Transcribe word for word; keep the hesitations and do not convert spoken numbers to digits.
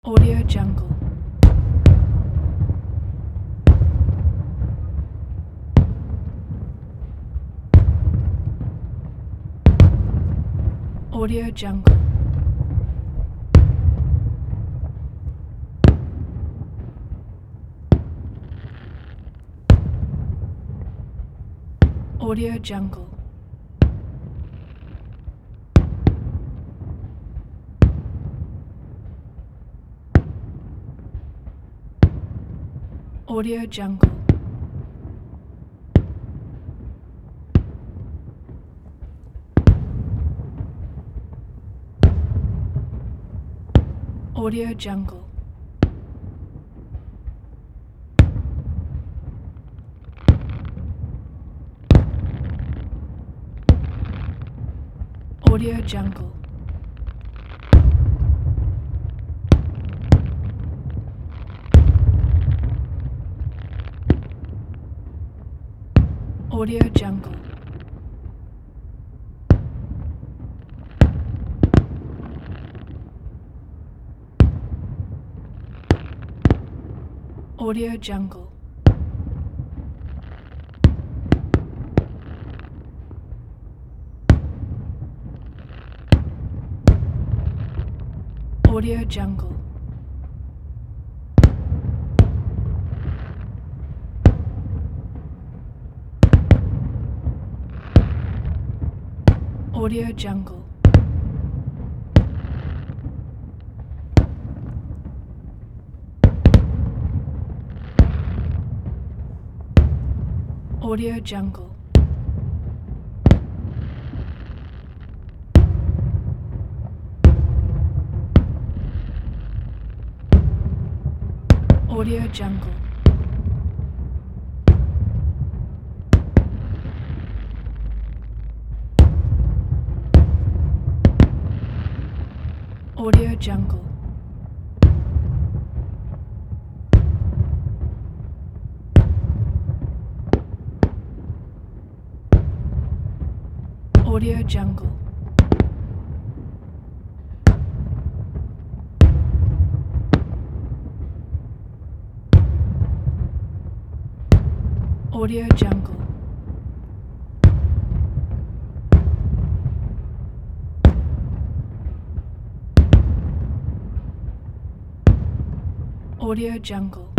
Audio Jungle. Audio Jungle. Audio Jungle. Audio Jungle. Audio Jungle. Audio Jungle. Audio Jungle. Audio Jungle. Audio Jungle. Audio Jungle. Audio Jungle. Audio Jungle. Audio Jungle. Audio Jungle. Audio Jungle. Audio Jungle.